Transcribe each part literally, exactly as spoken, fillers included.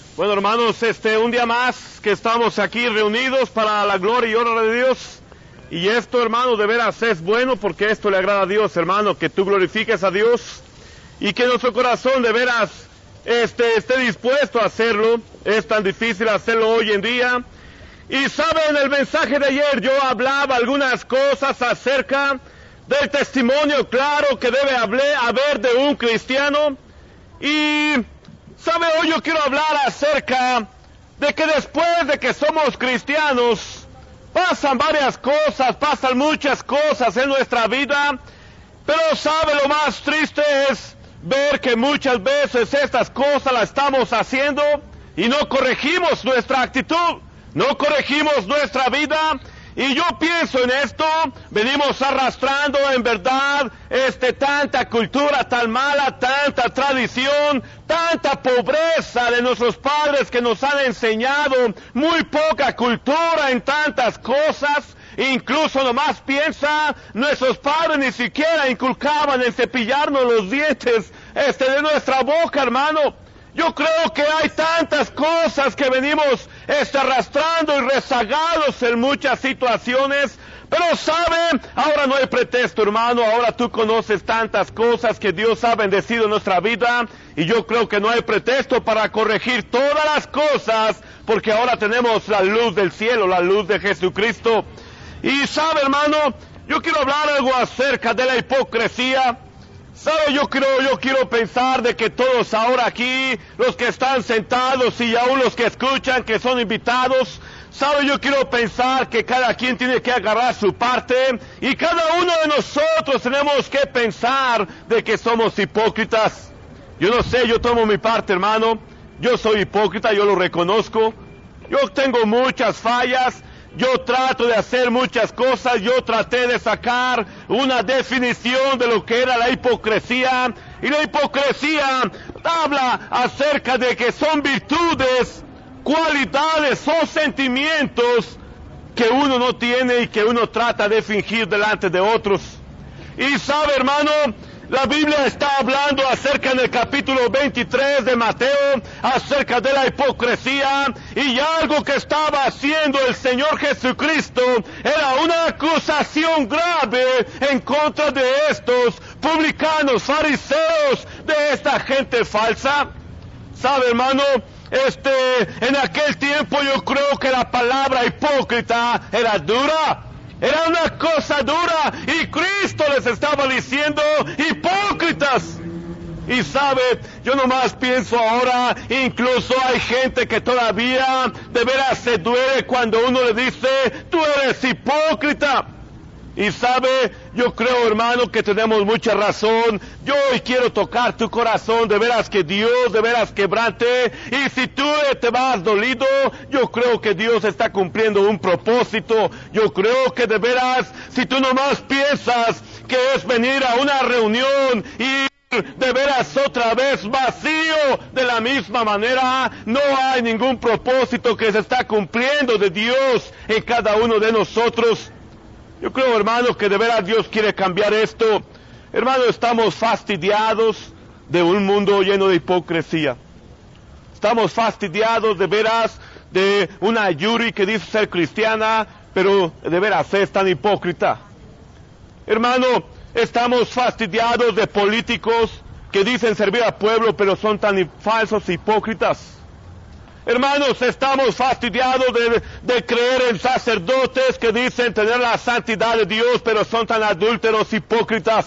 Bueno, hermanos, este, un día más que estamos aquí reunidos para la gloria y honra de Dios. Y esto, hermano, de veras es bueno porque esto le agrada a Dios, hermano, que tú glorifiques a Dios y que nuestro corazón de veras este, esté dispuesto a hacerlo. Es tan difícil hacerlo hoy en día. Y saben, el mensaje de ayer yo hablaba algunas cosas acerca del testimonio claro que debe haber de un cristiano. Y sabe, hoy yo quiero hablar acerca de que después de que somos cristianos pasan varias cosas, pasan muchas cosas en nuestra vida, pero sabe, lo más triste es ver que muchas veces estas cosas las estamos haciendo y no corregimos nuestra actitud, no corregimos nuestra vida. Y yo pienso en esto, venimos arrastrando en verdad este, tanta cultura tan mala, tanta tradición, tanta pobreza de nuestros padres que nos han enseñado, muy poca cultura en tantas cosas. Incluso nomás piensa, nuestros padres ni siquiera inculcaban en cepillarnos los dientes este, de nuestra boca, hermano. Yo creo que hay tantas cosas que venimos este, arrastrando y rezagados en muchas situaciones, pero sabe, ahora no hay pretexto, hermano. Ahora tú conoces tantas cosas que Dios ha bendecido en nuestra vida, y yo creo que no hay pretexto para corregir todas las cosas, porque ahora tenemos la luz del cielo, la luz de Jesucristo. Y sabe, hermano, yo quiero hablar algo acerca de la hipocresía. ¿Sabe? Yo quiero, yo quiero pensar de que todos ahora aquí, los que están sentados y aún los que escuchan, que son invitados, ¿sabe? Yo quiero pensar que cada quien tiene que agarrar su parte y cada uno de nosotros tenemos que pensar de que somos hipócritas. Yo no sé, yo tomo mi parte, hermano. Yo soy hipócrita, yo lo reconozco. Yo tengo muchas fallas. Yo trato de hacer muchas cosas. Yo traté de sacar una definición de lo que era la hipocresía. Y la hipocresía habla acerca de que son virtudes, cualidades o sentimientos que uno no tiene y que uno trata de fingir delante de otros. Y sabe, hermano, la Biblia está hablando acerca en el capítulo veintitrés de Mateo, acerca de la hipocresía, y algo que estaba haciendo el Señor Jesucristo era una acusación grave en contra de estos publicanos, fariseos, de esta gente falsa. ¿Sabe, hermano? Este, en aquel tiempo yo creo que la palabra hipócrita era dura. Era una cosa dura, y Cristo les estaba diciendo hipócritas. Y sabe, yo nomás pienso ahora, incluso hay gente que todavía de veras se duele cuando uno le dice, tú eres hipócrita. Y sabe, yo creo, hermano, que tenemos mucha razón. Yo hoy quiero tocar tu corazón, de veras que Dios, de veras quebrante. Y si tú te vas dolido, yo creo que Dios está cumpliendo un propósito. Yo creo que de veras, si tú nomás piensas que es venir a una reunión y de veras otra vez vacío, de la misma manera, no hay ningún propósito que se está cumpliendo de Dios en cada uno de nosotros. Yo creo, hermano, que de veras Dios quiere cambiar esto. Hermano, estamos fastidiados de un mundo lleno de hipocresía. Estamos fastidiados de veras de una Yuri que dice ser cristiana, pero de veras es tan hipócrita. Hermano, estamos fastidiados de políticos que dicen servir al pueblo, pero son tan falsos e hipócritas. Hermanos, estamos fastidiados de, de creer en sacerdotes que dicen tener la santidad de Dios, pero son tan adúlteros, hipócritas.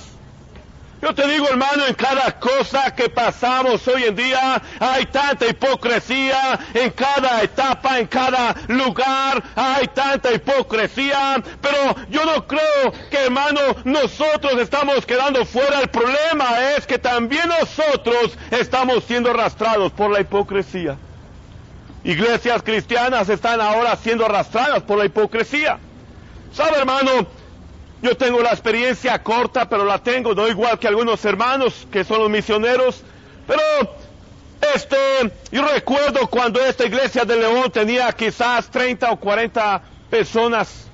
Yo te digo, hermano, en cada cosa que pasamos hoy en día hay tanta hipocresía, en cada etapa, en cada lugar hay tanta hipocresía, pero yo no creo que, hermano, nosotros estamos quedando fuera. El problema es que también nosotros estamos siendo arrastrados por la hipocresía. Iglesias cristianas están ahora siendo arrastradas por la hipocresía. ¿Sabe, hermano? Yo tengo la experiencia corta, pero la tengo, no igual que algunos hermanos que son los misioneros. Pero, este, yo recuerdo cuando esta iglesia de León tenía quizás treinta o cuarenta personas.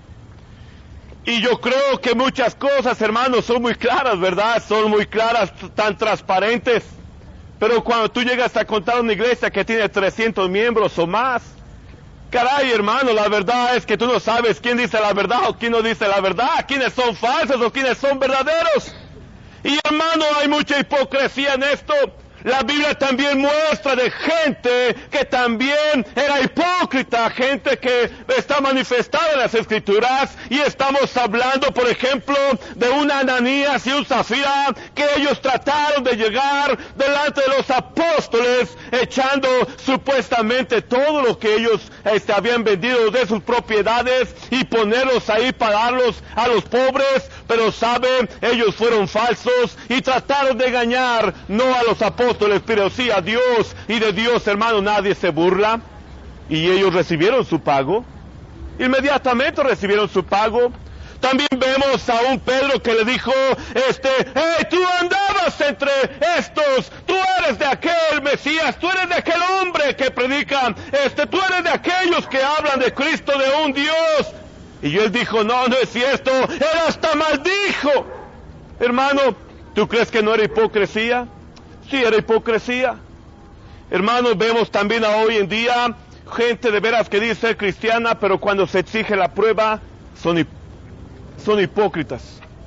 Y yo creo que muchas cosas, hermanos, son muy claras, ¿verdad? Son muy claras, tan transparentes. Pero cuando tú llegas a contar una iglesia que tiene trescientos miembros o más, caray, hermano, la verdad es que tú no sabes quién dice la verdad o quién no dice la verdad, quiénes son falsos o quiénes son verdaderos. Y hermano, hay mucha hipocresía en esto. La Biblia también muestra de gente que también era hipócrita, gente que está manifestada en las Escrituras, y estamos hablando, por ejemplo, de un Ananías y un Zafira, que ellos trataron de llegar delante de los apóstoles, echando supuestamente todo lo que ellos este, habían vendido de sus propiedades y ponerlos ahí para darlos a los pobres, pero saben, ellos fueron falsos y trataron de engañar no a los apóstoles, pero sí a Dios, y de Dios, hermano, nadie se burla. Y ellos recibieron su pago, inmediatamente recibieron su pago. También vemos a un Pedro que le dijo, este, hey, tú andabas entre estos, tú eres de aquel Mesías, tú eres de aquel hombre que predica, este, tú eres de aquellos que hablan de Cristo, de un Dios. Y él dijo, no, no es cierto, él hasta maldijo. Hermano, ¿tú crees que no era hipocresía? Sí, era hipocresía. Hermanos, vemos también a hoy en día gente de veras que dice ser cristiana, pero cuando se exige la prueba, son, hip son hipócritas.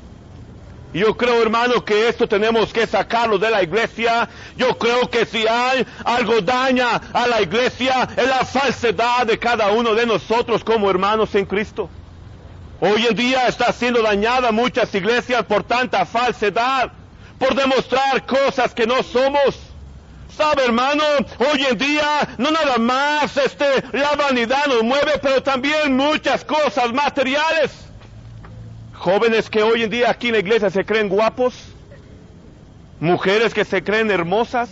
Y yo creo, hermano, que esto tenemos que sacarlo de la iglesia. Yo creo que si hay algo daña a la iglesia, es la falsedad de cada uno de nosotros como hermanos en Cristo. Hoy en día está siendo dañada muchas iglesias por tanta falsedad, por demostrar cosas que no somos. ¿Sabe, hermano? Hoy en día no nada más este, la vanidad nos mueve, pero también muchas cosas materiales. Jóvenes que hoy en día aquí en la iglesia se creen guapos, mujeres que se creen hermosas,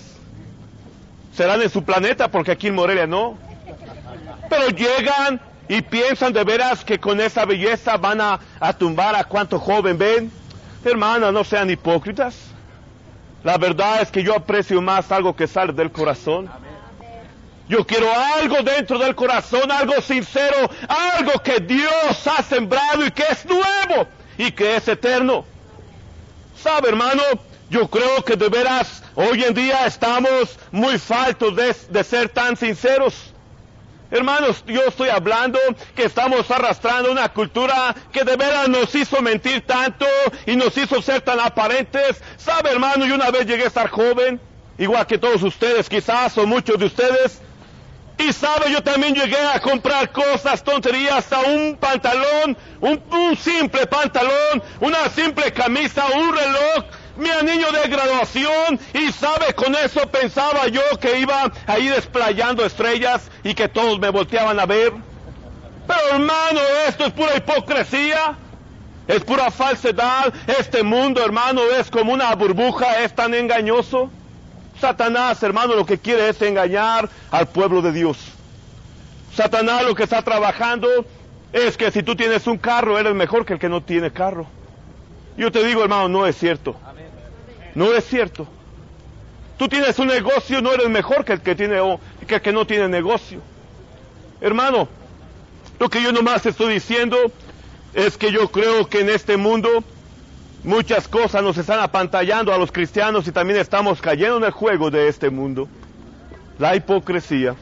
serán en su planeta porque aquí en Morelia no. Pero llegan y piensan de veras que con esa belleza van a, a tumbar a cuanto joven ven. Hermanas, no sean hipócritas. La verdad es que yo aprecio más algo que sale del corazón. Yo quiero algo dentro del corazón, algo sincero, algo que Dios ha sembrado y que es nuevo y que es eterno. ¿Sabe, hermano? Yo creo que de veras hoy en día estamos muy faltos de, de ser tan sinceros. Hermanos, yo estoy hablando que estamos arrastrando una cultura que de veras nos hizo mentir tanto y nos hizo ser tan aparentes. ¿Sabe, hermano? Yo una vez llegué a estar joven, igual que todos ustedes quizás, o muchos de ustedes. Y sabe, yo también llegué a comprar cosas, tonterías, hasta un pantalón, un, un simple pantalón, una simple camisa, un reloj, mi anillo de graduación, y sabe, con eso pensaba yo que iba ahí desplayando estrellas y que todos me volteaban a ver. Pero hermano, esto es pura hipocresía, es pura falsedad. Este mundo, hermano, es como una burbuja, es tan engañoso. Satanás, hermano, lo que quiere es engañar al pueblo de Dios. Satanás lo que está trabajando es que si tú tienes un carro, eres mejor que el que no tiene carro. Yo te digo, hermano, no es cierto. No es cierto. Tú tienes un negocio, no eres mejor que el que tiene o que el que no tiene negocio. Hermano, lo que yo nomás estoy diciendo es que yo creo que en este mundo muchas cosas nos están apantallando a los cristianos y también estamos cayendo en el juego de este mundo. La hipocresía.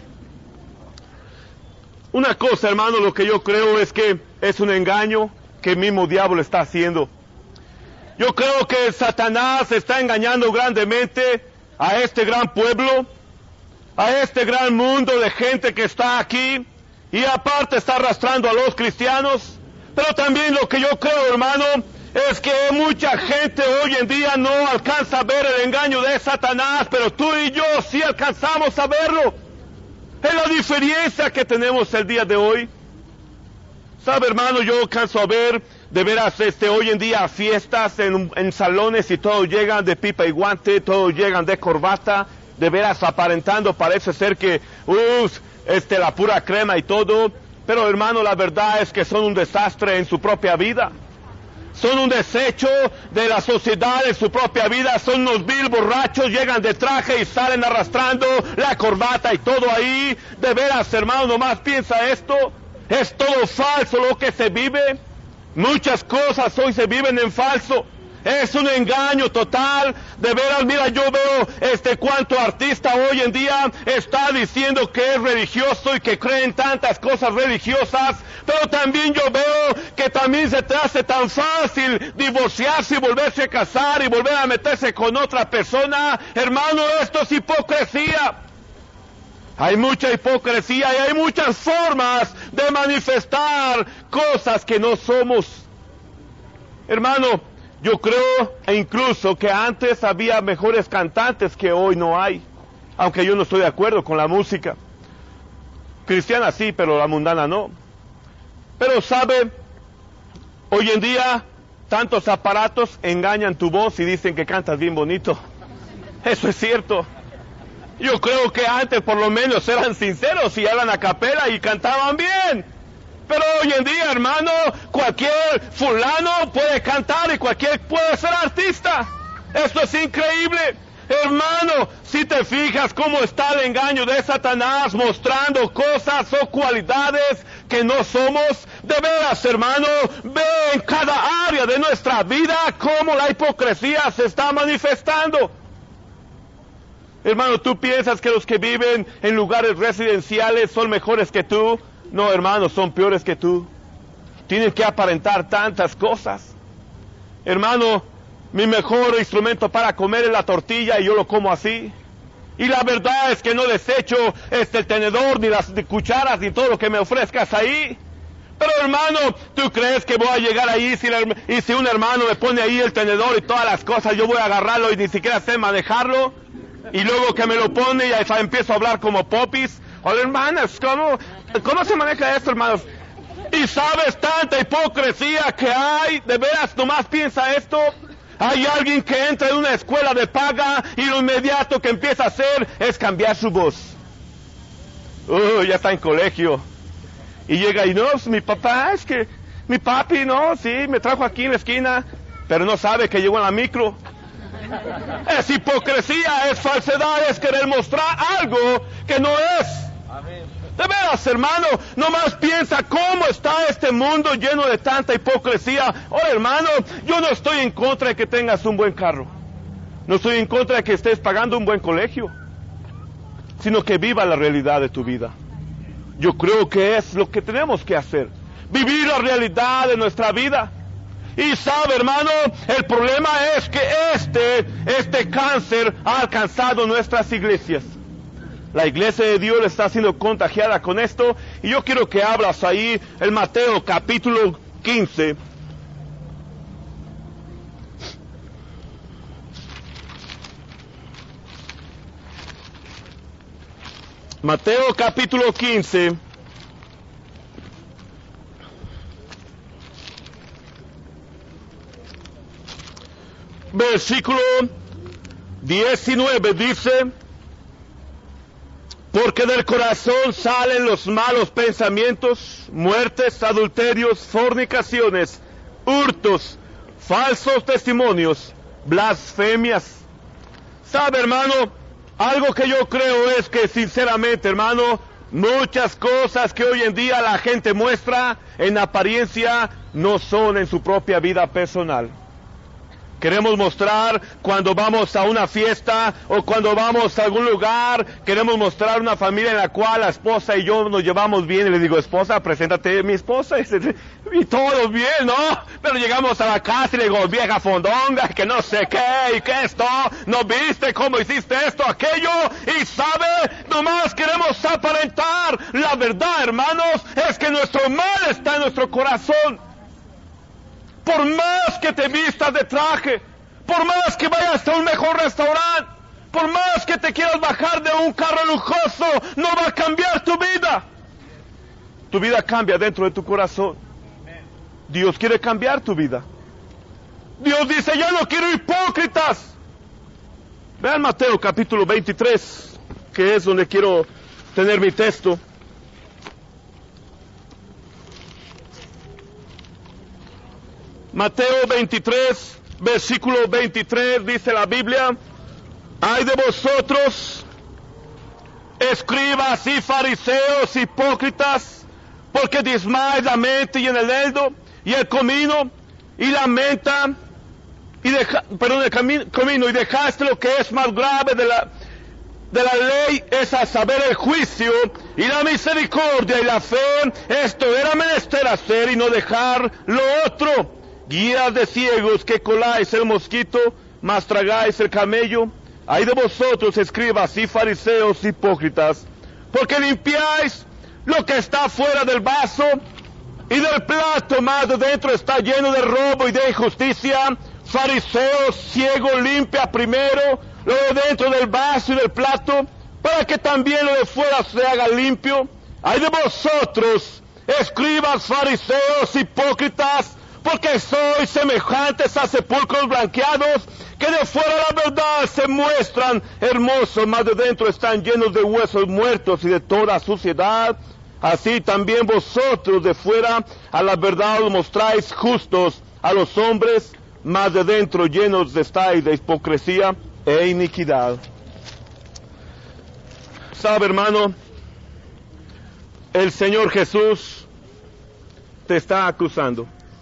Una cosa, hermano, lo que yo creo es que es un engaño que el mismo diablo está haciendo. Yo creo que Satanás está engañando grandemente a este gran pueblo, a este gran mundo de gente que está aquí, y aparte está arrastrando a los cristianos. Pero también lo que yo creo, hermano, es que mucha gente hoy en día no alcanza a ver el engaño de Satanás, pero tú y yo sí alcanzamos a verlo. Es la diferencia que tenemos el día de hoy. ¿Sabe, hermano? Yo alcanzo a ver de veras este, hoy en día fiestas en, en salones y todos llegan de pipa y guante, todos llegan de corbata, de veras aparentando, parece ser que uh, este, la pura crema y todo. Pero, hermano, la verdad es que son un desastre en su propia vida. Son un desecho de la sociedad en su propia vida. Son unos vil borrachos, llegan de traje y salen arrastrando la corbata y todo ahí. De veras, hermano, nomás piensa esto. Es todo falso lo que se vive. Muchas cosas hoy se viven en falso. Es un engaño total. De veras, mira, yo veo este cuánto artista hoy en día está diciendo que es religioso y que cree en tantas cosas religiosas, pero también yo veo que también se te hace tan fácil divorciarse y volverse a casar y volver a meterse con otra persona. Hermano, esto es hipocresía. Hay mucha hipocresía y hay muchas formas de manifestar cosas que no somos. Hermano, yo creo e incluso que antes había mejores cantantes que hoy no hay, aunque yo no estoy de acuerdo con la música. Cristiana sí, pero la mundana no. Pero sabe, hoy en día tantos aparatos engañan tu voz y dicen que cantas bien bonito. Eso es cierto. Yo creo que antes por lo menos eran sinceros y hablan a capela y cantaban bien. Pero hoy en día, hermano, cualquier fulano puede cantar y cualquier puede ser artista. Esto es increíble. Hermano, si te fijas cómo está el engaño de Satanás mostrando cosas o cualidades que no somos, de veras, hermano, ve en cada área de nuestra vida cómo la hipocresía se está manifestando. Hermano, ¿tú piensas que los que viven en lugares residenciales son mejores que tú? No, hermano, son peores que tú. Tienen que aparentar tantas cosas. Hermano, mi mejor instrumento para comer es la tortilla y yo lo como así. Y la verdad es que no desecho este el tenedor, ni las cucharas, ni todo lo que me ofrezcas ahí. Pero hermano, ¿tú crees que voy a llegar ahí si la, y si un hermano me pone ahí el tenedor y todas las cosas, yo voy a agarrarlo y ni siquiera sé manejarlo? Y luego que me lo pone y ya empiezo a hablar como popis. Hola hermanas, ¿cómo, ¿cómo se maneja esto, hermanos? Y sabes tanta hipocresía que hay, de veras, nomás piensa esto. Hay alguien que entra en una escuela de paga y lo inmediato que empieza a hacer es cambiar su voz. Uh, ya está en colegio. Y llega y no, mi papá, es que mi papi, no, sí, me trajo aquí en la esquina, pero no sabe que llegó en la micro. Es hipocresía, es falsedad, es querer mostrar algo que no es. De veras, hermano, nomás piensa cómo está este mundo lleno de tanta hipocresía. Oh, hermano, yo no estoy en contra de que tengas un buen carro. No estoy en contra de que estés pagando un buen colegio. Sino que viva la realidad de tu vida. Yo creo que es lo que tenemos que hacer. Vivir la realidad de nuestra vida. Y sabe, hermano, el problema es que este, este cáncer ha alcanzado nuestras iglesias. La iglesia de Dios está siendo contagiada con esto. Y yo quiero que abras ahí el Mateo capítulo quince. Mateo capítulo quince. Versículo diecinueve dice: porque del corazón salen los malos pensamientos, muertes, adulterios, fornicaciones, hurtos, falsos testimonios, blasfemias. ¿Sabe, hermano? Algo que yo creo es que, sinceramente, hermano, muchas cosas que hoy en día la gente muestra en apariencia no son en su propia vida personal. Queremos mostrar cuando vamos a una fiesta o cuando vamos a algún lugar, queremos mostrar una familia en la cual la esposa y yo nos llevamos bien. Y le digo, esposa, preséntate, mi esposa. Y, y todo bien, ¿no? Pero llegamos a la casa y le digo, vieja fondonga, que no sé qué, y que esto, ¿no viste cómo hiciste esto, aquello? Y sabe, nomás queremos aparentar. La verdad, hermanos, es que nuestro mal está en nuestro corazón. Por más que te vistas de traje, por más que vayas a un mejor restaurante, por más que te quieras bajar de un carro lujoso, no va a cambiar tu vida. Tu vida cambia dentro de tu corazón. Dios quiere cambiar tu vida. Dios dice, yo no quiero hipócritas. Vean Mateo capítulo veintitrés, que es donde quiero tener mi texto. Mateo veintitrés, versículo veintitrés, dice la Biblia: ay de vosotros, escribas y fariseos hipócritas, porque diezmáis la mente y en el dedo y el comino, y la menta y deja, perdón, el cami- camino, y dejaste lo que es más grave de la, de la ley, es a saber el juicio y la misericordia y la fe. Esto era menester hacer y no dejar lo otro. Guías de ciegos que coláis el mosquito, mas tragáis el camello. Ay de vosotros, escribas y fariseos hipócritas, porque limpiáis lo que está fuera del vaso y del plato, mas de dentro está lleno de robo y de injusticia. Fariseos, ciego, limpia primero lo de dentro del vaso y del plato, para que también lo de fuera se haga limpio. Ay de vosotros, escribas, fariseos, hipócritas, porque sois semejantes a sepulcros blanqueados, que de fuera la verdad se muestran hermosos, mas de dentro están llenos de huesos muertos y de toda suciedad. Así también vosotros de fuera a la verdad os mostráis justos a los hombres, mas de dentro llenos estáis de hipocresía e iniquidad. ¿Sabe, hermano? El Señor Jesús te está acusando.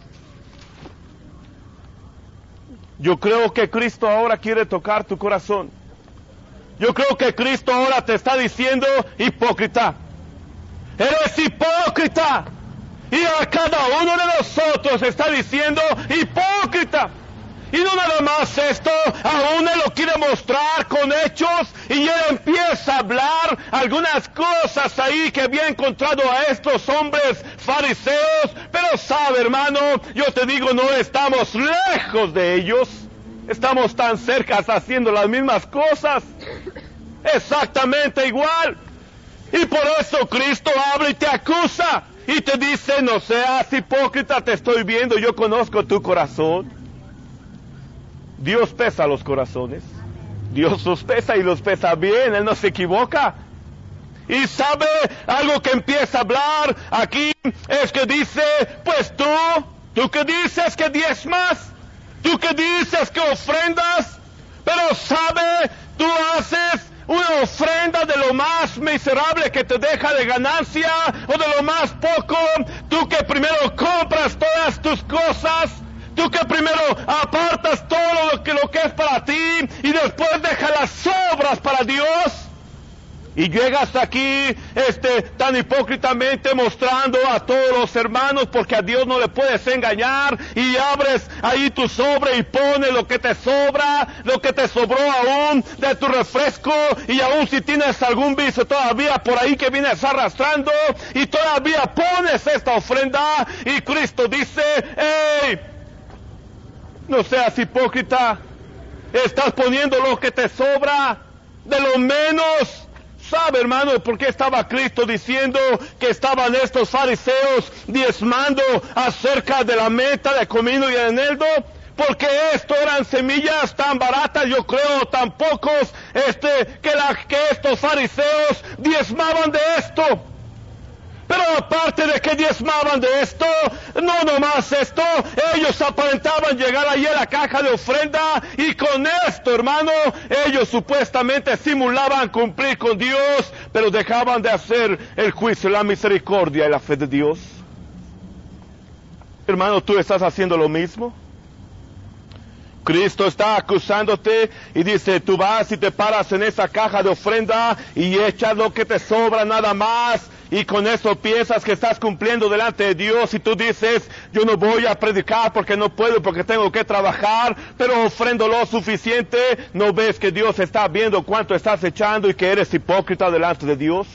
Yo creo que Cristo ahora quiere tocar tu corazón. Yo creo que Cristo ahora te está diciendo, hipócrita, eres hipócrita. Y a cada uno de nosotros está diciendo, hipócrita. Y no nada más esto, aún Él lo quiere mostrar con hechos, y Él empieza a hablar algunas cosas ahí que había encontrado a estos hombres fariseos. Pero sabe, hermano, yo te digo, no estamos lejos de ellos, estamos tan cerca haciendo las mismas cosas, exactamente igual. Y por eso Cristo habla y te acusa, y te dice, no seas hipócrita, te estoy viendo, yo conozco tu corazón. Dios pesa los corazones, Dios los pesa y los pesa bien, Él no se equivoca. Y sabe algo que empieza a hablar aquí, es que dice, pues tú, tú que dices que diezmas, tú que dices que ofrendas, pero sabe, tú haces una ofrenda de lo más miserable que te deja de ganancia, o de lo más poco. Tú que primero compras todas tus cosas, tú que primero apartas todo lo que, lo que es para ti, y después dejas las sobras para Dios, y llegas aquí este, tan hipócritamente mostrando a todos los hermanos, porque a Dios no le puedes engañar, y abres ahí tu sobre y pones lo que te sobra, lo que te sobró aún de tu refresco, y aún si tienes algún vicio todavía por ahí que vienes arrastrando, y todavía pones esta ofrenda. Y Cristo dice, ¡hey! No seas hipócrita, estás poniendo lo que te sobra de lo menos. ¿Sabe, hermano, por qué estaba Cristo diciendo que estaban estos fariseos diezmando acerca de la meta de comino y de eneldo? Porque esto eran semillas tan baratas, yo creo, tan pocos, este, que, la, que estos fariseos diezmaban de esto. Pero aparte de que diezmaban de esto, no nomás esto, ellos aparentaban llegar allí a la caja de ofrenda, y con esto, hermano, ellos supuestamente simulaban cumplir con Dios, pero dejaban de hacer el juicio, la misericordia y la fe de Dios. Hermano, ¿tú estás haciendo lo mismo? Cristo está acusándote y dice, tú vas y te paras en esa caja de ofrenda y echas lo que te sobra nada más, y con eso piensas que estás cumpliendo delante de Dios, y tú dices, yo no voy a predicar porque no puedo, porque tengo que trabajar, pero ofrendo lo suficiente. ¿No ves que Dios está viendo cuánto estás echando y que eres hipócrita delante de Dios?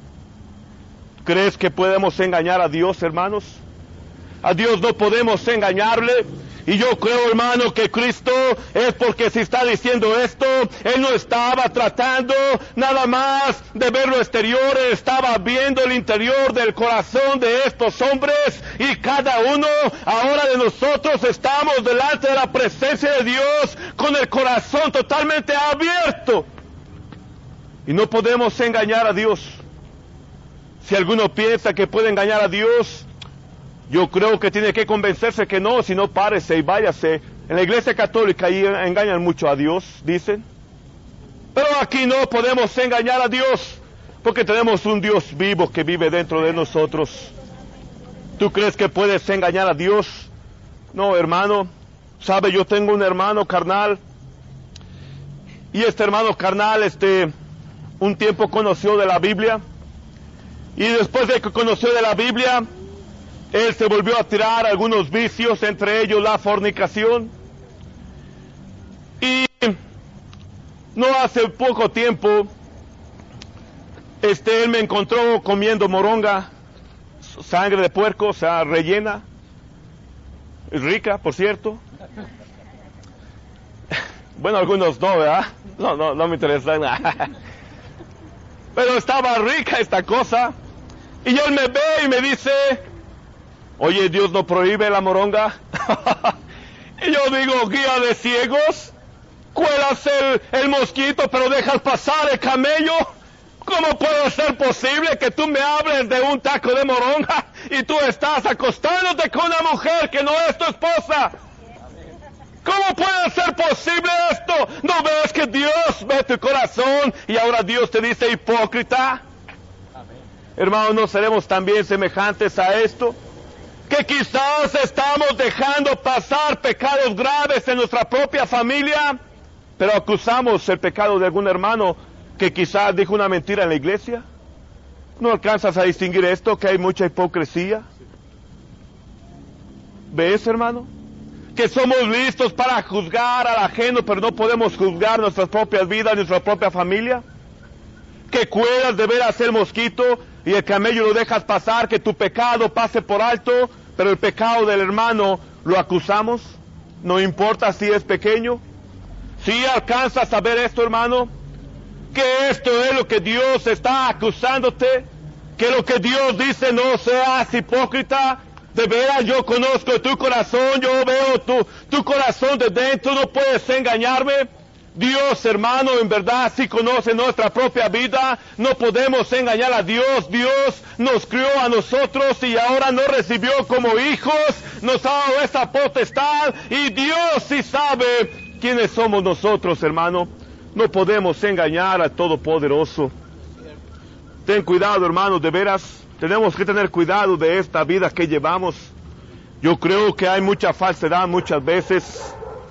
¿Crees que podemos engañar a Dios, hermanos? A Dios no podemos engañarle. Y yo creo, hermano, que Cristo es porque si está diciendo esto, Él no estaba tratando nada más de ver lo exterior, Él estaba viendo el interior del corazón de estos hombres, y cada uno ahora de nosotros estamos delante de la presencia de Dios con el corazón totalmente abierto. Y no podemos engañar a Dios. Si alguno piensa que puede engañar a Dios, yo creo que tiene que convencerse que no, si no, párese y váyase. En la iglesia católica ahí engañan mucho a Dios, dicen. Pero aquí no podemos engañar a Dios, porque tenemos un Dios vivo que vive dentro de nosotros. ¿Tú crees que puedes engañar a Dios? No, hermano. Sabe, yo tengo un hermano carnal, y este hermano carnal, este, un tiempo conoció de la Biblia, y después de que conoció de la Biblia, él se volvió a tirar algunos vicios, entre ellos la fornicación. Y no hace poco tiempo, este, él me encontró comiendo moronga, sangre de puerco, o sea, rellena, es rica, por cierto. Bueno, algunos no, ¿verdad? No, no, no me interesa nada. Pero estaba rica esta cosa. Y él me ve y me dice, oye, ¿Dios no prohíbe la moronga? Y yo digo, guía de ciegos, cuelas el, el mosquito, pero dejas pasar el camello. ¿Cómo puede ser posible que tú me hables de un taco de moronga y tú estás acostándote con una mujer que no es tu esposa? ¿Cómo puede ser posible esto? ¿No ves que Dios ve tu corazón y ahora Dios te dice hipócrita? Hermanos, ¿no seremos también semejantes a esto? Que quizás estamos dejando pasar pecados graves en nuestra propia familia, pero acusamos el pecado de algún hermano que quizás dijo una mentira en la iglesia. ¿No alcanzas a distinguir esto, que hay mucha hipocresía? ¿Ves, hermano? Que somos listos para juzgar al ajeno, pero no podemos juzgar nuestras propias vidas, nuestra propia familia. Que cuidas de ver a el mosquito y el camello lo dejas pasar, que tu pecado pase por alto, pero el pecado del hermano lo acusamos. No importa si es pequeño. Si alcanzas a ver esto, hermano, que esto es lo que Dios está acusándote, que lo que Dios dice, no seas hipócrita. De veras, yo conozco tu corazón, yo veo tu, tu corazón de dentro, no puedes engañarme. Dios, hermano, en verdad sí conoce nuestra propia vida, no podemos engañar a Dios. Dios nos crió a nosotros y ahora nos recibió como hijos, nos ha dado esta potestad, y Dios sí sabe quiénes somos nosotros, hermano. No podemos engañar al Todopoderoso. Ten cuidado, hermano, de veras. Tenemos que tener cuidado de esta vida que llevamos. Yo creo que hay mucha falsedad muchas veces.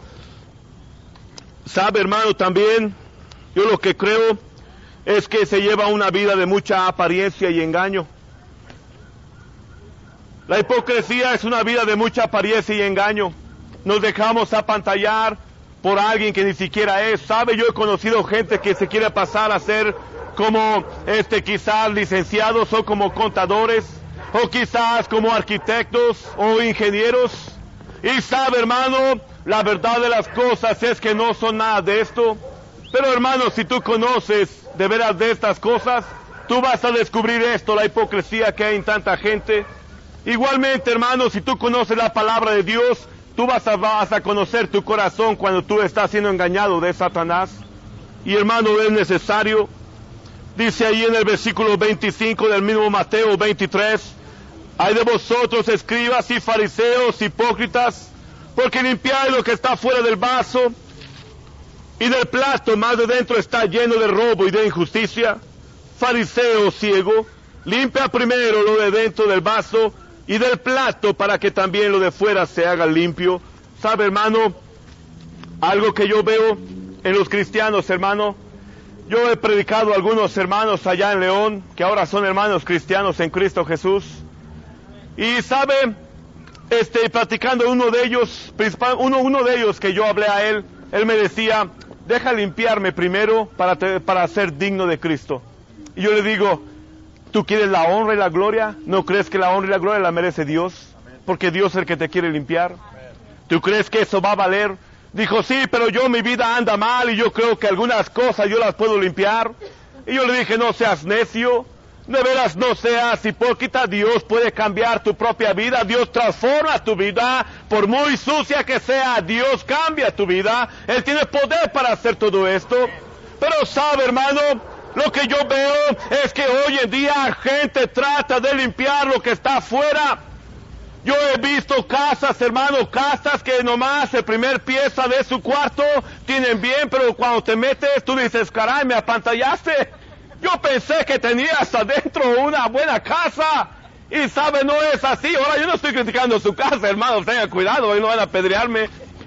Sabe, hermano, también, yo lo que creo es que se lleva una vida de mucha apariencia y engaño. La hipocresía es una vida de mucha apariencia y engaño. Nos dejamos apantallar por alguien que ni siquiera es. Sabe, yo he conocido gente que se quiere pasar a ser como este quizás licenciados o como contadores o quizás como arquitectos o ingenieros, y sabe, hermano, la verdad de las cosas es que no son nada de esto. Pero, hermano, si tú conoces de veras de estas cosas, tú vas a descubrir esto, la hipocresía que hay en tanta gente. Igualmente, hermano, si tú conoces la palabra de Dios, tú vas a, vas a conocer tu corazón cuando tú estás siendo engañado de Satanás. Y, hermano, es necesario. Dice ahí en el versículo veinticinco del mismo Mateo veintitrés, hay de vosotros, escribas y fariseos, hipócritas, porque limpiáis lo que está fuera del vaso y del plato, más de dentro está lleno de robo y de injusticia. Fariseo ciego, limpia primero lo de dentro del vaso y del plato, para que también lo de fuera se haga limpio. ¿Sabe, hermano? Algo que yo veo en los cristianos, hermano. Yo he predicado a algunos hermanos allá en León, que ahora son hermanos cristianos en Cristo Jesús. Y sabe, este, platicando uno de ellos, uno, uno de ellos que yo hablé a él, él me decía, deja limpiarme primero para, te, para ser digno de Cristo. Y yo le digo, ¿tú quieres la honra y la gloria? ¿No crees que la honra y la gloria la merece Dios? Porque Dios es el que te quiere limpiar. ¿Tú crees que eso va a valer? Dijo, sí, pero yo mi vida anda mal y yo creo que algunas cosas yo las puedo limpiar. Y yo le dije, no seas necio, de veras no seas hipócrita. Dios puede cambiar tu propia vida, Dios transforma tu vida, por muy sucia que sea, Dios cambia tu vida. Él tiene poder para hacer todo esto. Pero sabe, hermano, lo que yo veo es que hoy en día gente trata de limpiar lo que está afuera. Yo he visto casas, hermano, casas que nomás el primer pieza de su cuarto tienen bien, pero cuando te metes tú dices, caray, me apantallaste. Yo pensé que tenías adentro una buena casa. Y sabe, no es así. Ahora yo no estoy criticando su casa, hermano, tengan cuidado, hoy no van a apedrearme.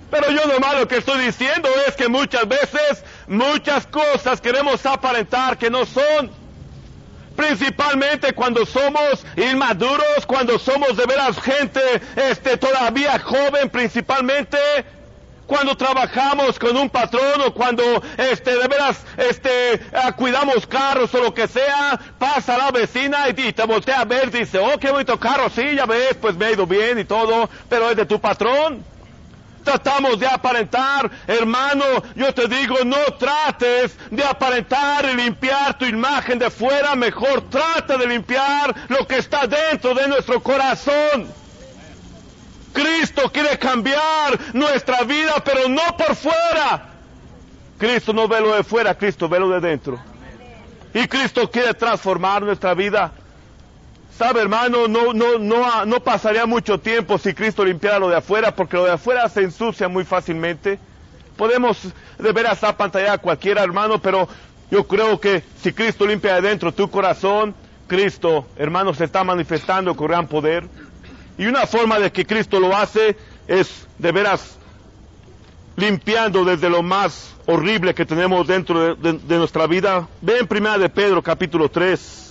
Pero yo nomás lo que estoy diciendo es que muchas veces, muchas cosas queremos aparentar que no son. Principalmente cuando somos inmaduros, cuando somos de veras gente este, todavía joven, principalmente cuando trabajamos con un patrón o cuando este, de veras este, uh, cuidamos carros o lo que sea, pasa la vecina y, y te voltea a ver y dice, oh, qué bonito carro, sí, ya ves, pues me ha ido bien y todo, pero es de tu patrón. Tratamos de aparentar, hermano, yo te digo, no trates de aparentar y limpiar tu imagen de fuera, mejor trata de limpiar lo que está dentro de nuestro corazón. Cristo quiere cambiar nuestra vida, pero no por fuera. Cristo no ve lo de fuera, Cristo ve lo de dentro. Y Cristo quiere transformar nuestra vida. ¿Sabe, hermano? No, no, no, no pasaría mucho tiempo si Cristo limpiara lo de afuera, porque lo de afuera se ensucia muy fácilmente. Podemos de veras apantallar a cualquiera, hermano, pero yo creo que si Cristo limpia de dentro tu corazón, Cristo, hermano, se está manifestando con gran poder. Y una forma de que Cristo lo hace es de veras limpiando desde lo más horrible que tenemos dentro de, de, de nuestra vida. Ve en Primera de Pedro, capítulo tres.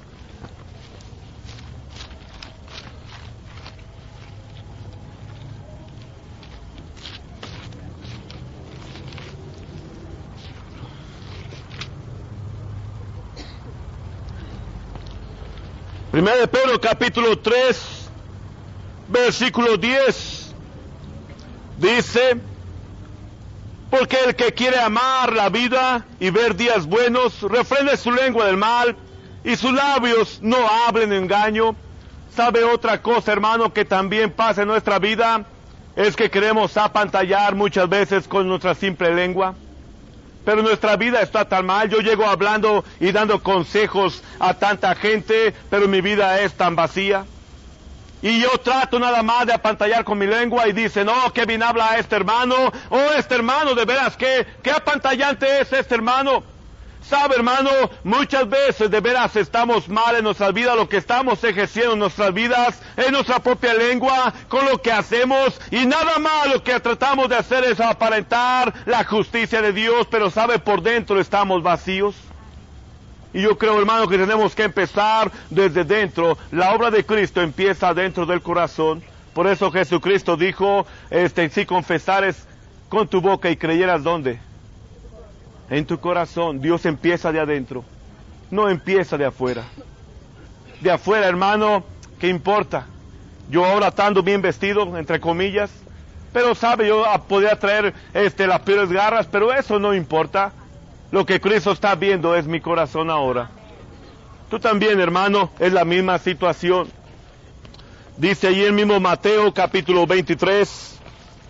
Primera de Pedro, capítulo tres. Versículo diez, dice, porque el que quiere amar la vida y ver días buenos, refrene su lengua del mal y sus labios no hablen engaño. ¿Sabe otra cosa, hermano, que también pasa en nuestra vida? Es que queremos apantallar muchas veces con nuestra simple lengua. Pero nuestra vida está tan mal, yo llego hablando y dando consejos a tanta gente, pero mi vida es tan vacía. Y yo trato nada más de apantallar con mi lengua y dice, no, qué bien habla este hermano, oh, este hermano, de veras, qué, qué apantallante es este hermano. Sabe, hermano, muchas veces de veras estamos mal en nuestras vidas, lo que estamos ejerciendo en nuestras vidas, en nuestra propia lengua, con lo que hacemos, y nada más lo que tratamos de hacer es aparentar la justicia de Dios, pero sabe, por dentro estamos vacíos. Y yo creo, hermano, que tenemos que empezar desde dentro. La obra de Cristo empieza dentro del corazón. Por eso Jesucristo dijo, este, si confesares con tu boca y creyeras, ¿dónde? En tu corazón. Dios empieza de adentro, no empieza de afuera. De afuera, hermano, ¿qué importa? Yo ahora ando bien vestido, entre comillas, pero sabe, yo podría traer este, las peores garras, pero eso no importa. Lo que Cristo está viendo es mi corazón ahora. Tú también, hermano, es la misma situación. Dice allí el mismo Mateo, capítulo veintitrés.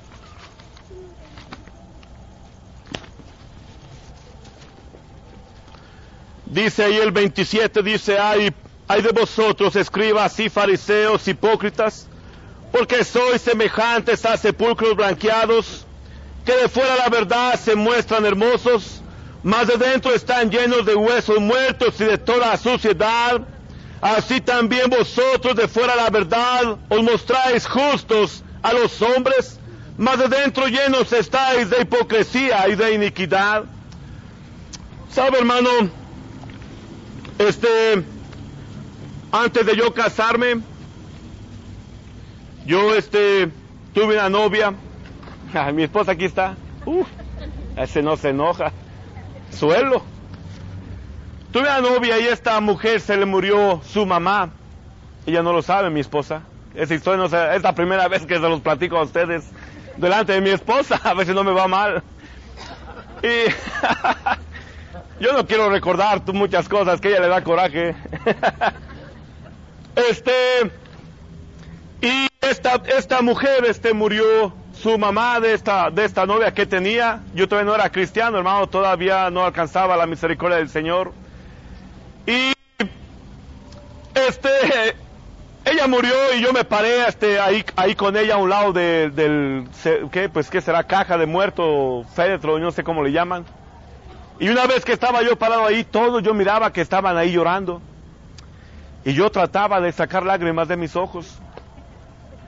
Dice ahí el veintisiete, dice, ay, ay de vosotros, escribas y fariseos hipócritas, porque sois semejantes a sepulcros blanqueados, que de fuera la verdad se muestran hermosos, mas de dentro están llenos de huesos muertos y de toda suciedad. Así también vosotros de fuera la verdad os mostráis justos a los hombres, mas de dentro llenos estáis de hipocresía y de iniquidad. ¿Sabe, hermano? Este, antes de yo casarme, yo este, tuve una novia. Ah, mi esposa aquí está. Uf, ese no se enoja. Suelo. Tuve una novia y esta mujer se le murió su mamá. Ella no lo sabe, mi esposa. Esa historia no se, es la primera vez que se los platico a ustedes delante de mi esposa. A veces no me va mal. Y yo no quiero recordar muchas cosas que ella le da coraje. Este y esta esta mujer este murió su mamá de esta de esta novia que tenía. Yo todavía no era cristiano, hermano, todavía no alcanzaba la misericordia del Señor. Y este ella murió y yo me paré este ahí ahí con ella a un lado de, del qué pues qué será, caja de muerto, féretro, no sé cómo le llaman. Y una vez que estaba yo parado ahí, todos yo miraba que estaban ahí llorando. Y yo trataba de sacar lágrimas de mis ojos.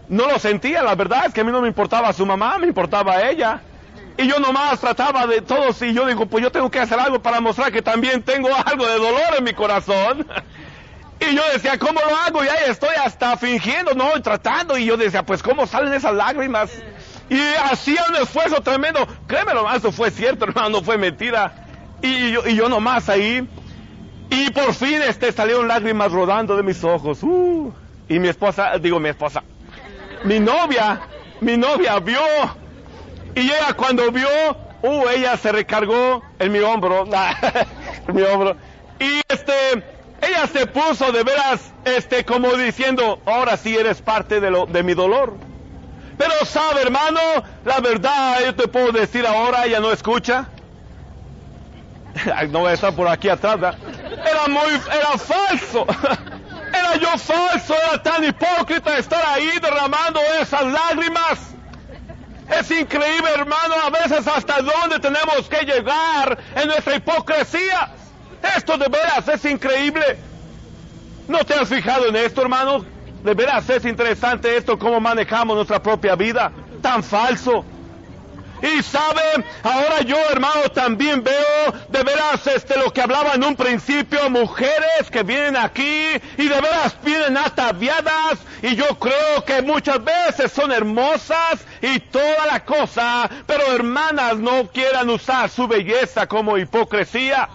no lo sentía. La verdad es que a mí no me importaba su mamá, me importaba ella. Y yo nomás trataba de todos, y yo digo, pues yo tengo que hacer algo para mostrar que también tengo algo de dolor en mi corazón. Y yo decía, ¿cómo lo hago? Y ahí estoy hasta fingiendo, no, tratando. Y yo decía, pues ¿cómo salen esas lágrimas? Y hacía un esfuerzo tremendo. Créeme, hermano, eso fue cierto, hermano, no fue mentira. Y yo, y yo nomás ahí. Y por fin este, salieron lágrimas rodando de mis ojos. Uh, y mi esposa, digo mi esposa, mi novia, mi novia vio. Y ella cuando vio, uh, ella se recargó en mi hombro, en mi hombro. Y este, ella se puso de veras, este, como diciendo, ahora sí eres parte de lo, de mi dolor. Pero sabe, hermano, la verdad, yo te puedo decir ahora, ella no escucha. No voy a estar por aquí atrás, ¿verdad? Era muy, era falso. Era yo falso, era tan hipócrita estar ahí derramando esas lágrimas. Es increíble, hermano, a veces hasta dónde tenemos que llegar en nuestra hipocresía. Esto de veras es increíble. ¿No te has fijado en esto, hermano? De veras es interesante esto, cómo manejamos nuestra propia vida. Tan falso. Y sabe, ahora yo, hermano, también veo de veras este, lo que hablaba en un principio, mujeres que vienen aquí y de veras vienen ataviadas, y yo creo que muchas veces son hermosas y toda la cosa, pero hermanas no quieran usar su belleza como hipocresía.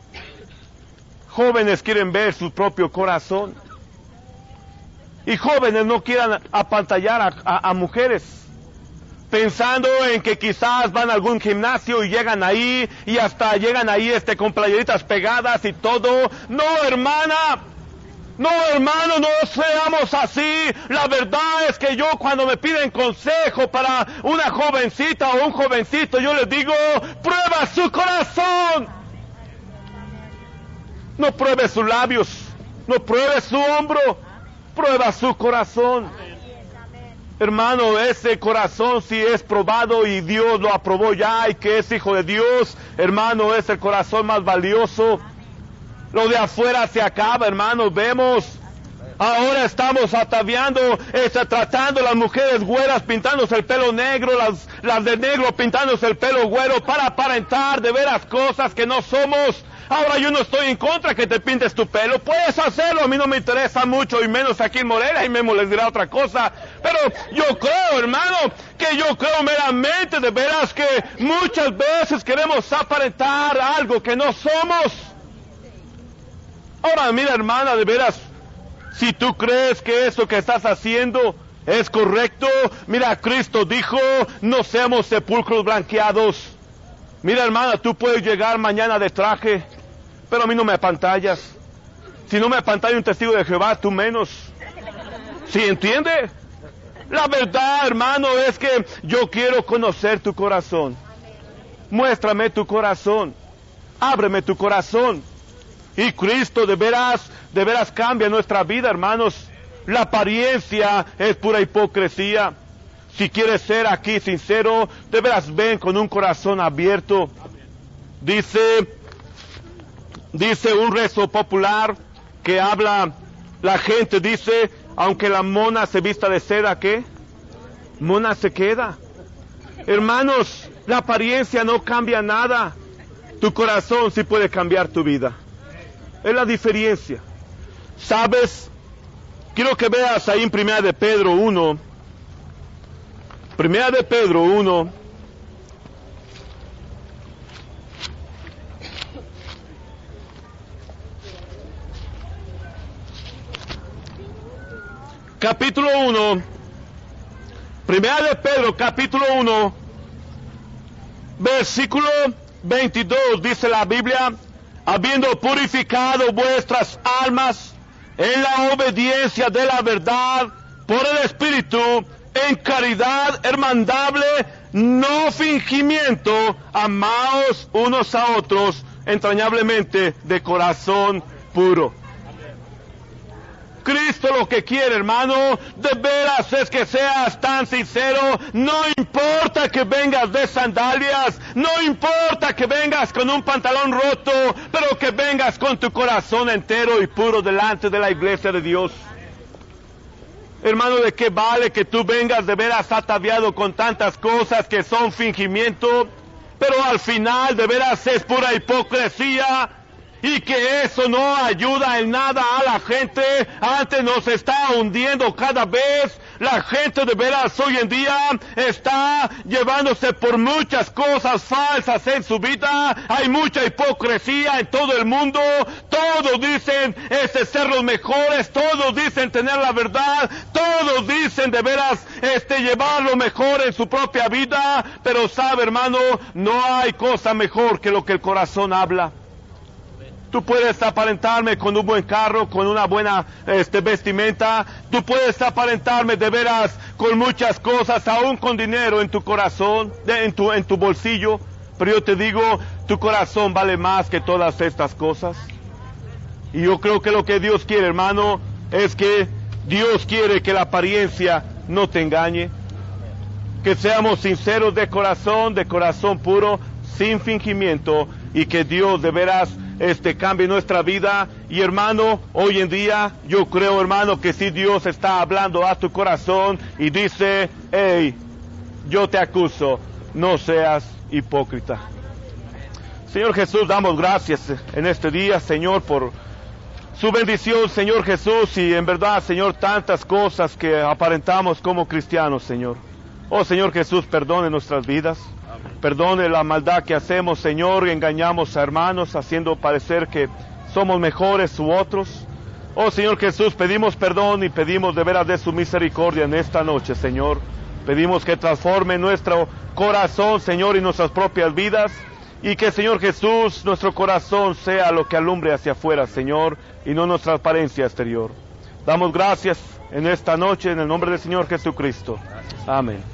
Jóvenes quieren ver su propio corazón, y jóvenes no quieran apantallar a, a, a mujeres, pensando en que quizás van a algún gimnasio y llegan ahí, y hasta llegan ahí este con playeritas pegadas y todo. No, hermana, no, hermano, no seamos así. La verdad es que yo, cuando me piden consejo para una jovencita o un jovencito, yo les digo, prueba su corazón. No pruebe sus labios, no pruebe su hombro, prueba su corazón. Hermano, ese corazón, si es probado y Dios lo aprobó ya y que es hijo de Dios, hermano, es el corazón más valioso. Lo de afuera se acaba, hermano, vemos. Ahora estamos ataviando, está tratando las mujeres güeras pintándose el pelo negro, las, las de negro pintándose el pelo güero para aparentar de veras cosas que no somos. Ahora yo no estoy en contra que te pintes tu pelo, puedes hacerlo, a mí no me interesa mucho, y menos aquí en Morelia, y Memo les dirá otra cosa. Pero yo creo, hermano, que yo creo meramente de veras que muchas veces queremos aparentar algo que no somos. Ahora mira, hermana, de veras, si tú crees que eso que estás haciendo es correcto, mira, Cristo dijo, no seamos sepulcros blanqueados. Mira, hermana, tú puedes llegar mañana de traje, pero a mí no me apantallas. Si no me apantalla un testigo de Jehová, tú menos. ¿Sí entiende? La verdad, hermano, es que yo quiero conocer tu corazón. Muéstrame tu corazón. Ábreme tu corazón. Y Cristo de veras, de veras cambia nuestra vida, hermanos. La apariencia es pura hipocresía. Si quieres ser aquí sincero, de veras ven con un corazón abierto. Dice, dice un rezo popular que habla, la gente dice, aunque la mona se vista de seda, ¿qué? Mona se queda. Hermanos, la apariencia no cambia nada. Tu corazón sí puede cambiar tu vida. Es la diferencia. ¿Sabes? Quiero que veas ahí en Primera de Pedro uno. Primera de Pedro uno. Capítulo uno. Primera de Pedro, capítulo uno. Versículo veintidós, dice la Biblia, habiendo purificado vuestras almas en la obediencia de la verdad por el Espíritu, en caridad hermandable, no fingimiento, amaos unos a otros entrañablemente de corazón puro. Cristo lo que quiere, hermano, de veras es que seas tan sincero. No importa que vengas de sandalias, no importa que vengas con un pantalón roto, pero que vengas con tu corazón entero y puro delante de la iglesia de Dios. Hermano, ¿de qué vale que tú vengas de veras ataviado con tantas cosas que son fingimiento, pero al final de veras es pura hipocresía? Y que eso no ayuda en nada a la gente, antes nos está hundiendo cada vez. La gente de veras hoy en día está llevándose por muchas cosas falsas en su vida. Hay mucha hipocresía en todo el mundo. Todos dicen este, ser los mejores, todos dicen tener la verdad, todos dicen de veras este, llevar lo mejor en su propia vida. Pero sabe, hermano, no hay cosa mejor que lo que el corazón habla. Tú puedes aparentarme con un buen carro, con una buena este, vestimenta. Tú puedes aparentarme de veras con muchas cosas, aún con dinero en tu corazón, de, en, tu, en tu bolsillo. Pero yo te digo, tu corazón vale más que todas estas cosas. Y yo creo que lo que Dios quiere, hermano, es que Dios quiere que la apariencia no te engañe. Que seamos sinceros de corazón, de corazón puro, sin fingimiento, y que Dios de veras este cambie nuestra vida. Y hermano, hoy en día yo creo, hermano, que si Dios está hablando a tu corazón y dice: hey, yo te acuso, no seas hipócrita. Señor Jesús, damos gracias en este día, Señor, por su bendición, Señor Jesús, y en verdad, Señor, tantas cosas que aparentamos como cristianos, Señor. Oh Señor Jesús, perdone nuestras vidas. Perdone la maldad que hacemos, Señor, y engañamos a hermanos haciendo parecer que somos mejores u otros. Oh Señor Jesús, pedimos perdón y pedimos de veras de su misericordia en esta noche, Señor. Pedimos que transforme nuestro corazón, Señor, y nuestras propias vidas, y que, Señor Jesús, nuestro corazón sea lo que alumbre hacia afuera, Señor, y no nuestra apariencia exterior. Damos gracias en esta noche en el nombre del Señor Jesucristo. Amén.